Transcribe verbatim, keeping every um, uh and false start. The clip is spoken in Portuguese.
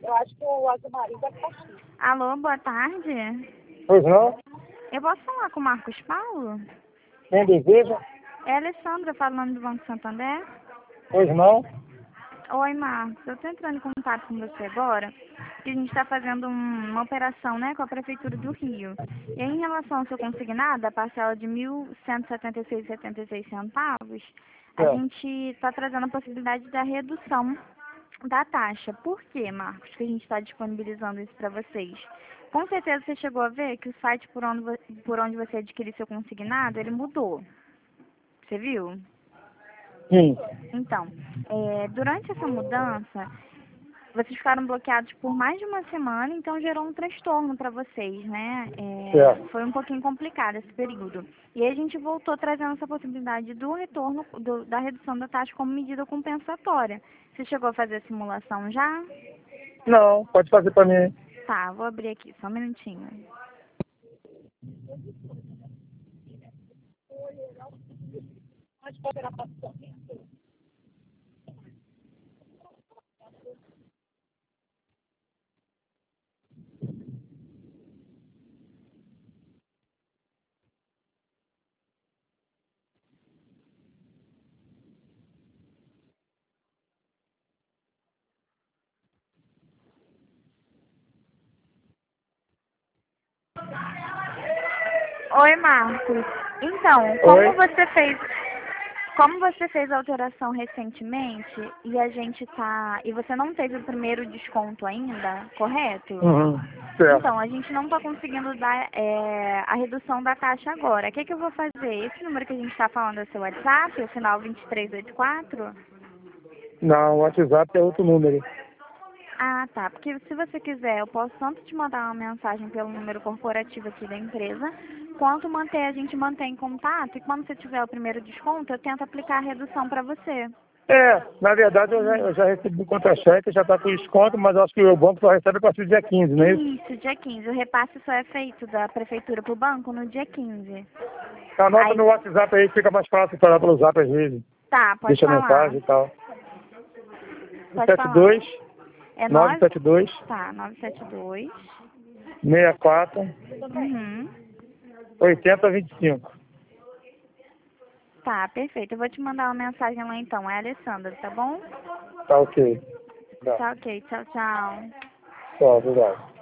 Eu acho que o azul marinho deve estar aqui. Alô, boa tarde. Pois não? Eu posso falar com o Marcos Paulo? Quem deseja? É a Alessandra falando do Banco Santander. Pois não? Oi, Marcos. Eu estou entrando em contato com você agora, porque a gente está fazendo um- uma operação, né, com a Prefeitura do Rio. E aí, em relação ao seu consignado, a parcela de mil cento e setenta e seis vírgula setenta e seis centavos, a É. gente está trazendo a possibilidade da redução da taxa. Por quê, Marcos, que a gente está disponibilizando isso para vocês? Com certeza você chegou a ver que o site por onde, vo- por onde você adquiriu seu consignado, ele mudou. Você viu? Sim. Então, é, durante essa mudança, vocês ficaram bloqueados por mais de uma semana, então gerou um transtorno para vocês, né? É, Certo. foi um pouquinho complicado esse período. E aí a gente voltou trazendo essa possibilidade do retorno, do- da redução da taxa como medida compensatória. Você chegou a fazer a simulação já? Não, pode fazer pra mim. Tá, vou abrir aqui, só um minutinho. Pode fazer a paciência. Oi, Marcos. Então, como Oi? você fez, como você fez a alteração recentemente e a gente tá, e você não teve o primeiro desconto ainda, correto? Uhum. Certo. Então, a gente não está conseguindo dar é, a redução da taxa agora. O que, que eu vou fazer? Esse número que a gente está falando é seu WhatsApp, o final vinte e três oitenta e quatro? Não, o WhatsApp é outro número. Ah, tá. Porque se você quiser, eu posso tanto te mandar uma mensagem pelo número corporativo aqui da empresa, quanto manter, a gente mantém contato e quando você tiver o primeiro desconto, eu tento aplicar a redução para você. É, na verdade eu já, eu já recebi o contra-cheque, já está com desconto, mas acho que o banco só recebe a partir do dia quinze, não é isso? Isso, dia quinze. O repasse só é feito da prefeitura para o banco no dia quinze. Anota Aí, no WhatsApp aí, fica mais fácil falar pelo zap às vezes. tá, pode Deixa falar. mensagem e tal. Pode sete falar. dois É nove nove? sete dois Tá, nove sete dois. seis quatro Uhum. oito zero dois cinco. Tá, perfeito. Eu vou te mandar uma mensagem lá então. É a Alessandra, tá bom? Tá ok. Tá, Tá ok. Tchau, tchau. tchau, obrigado.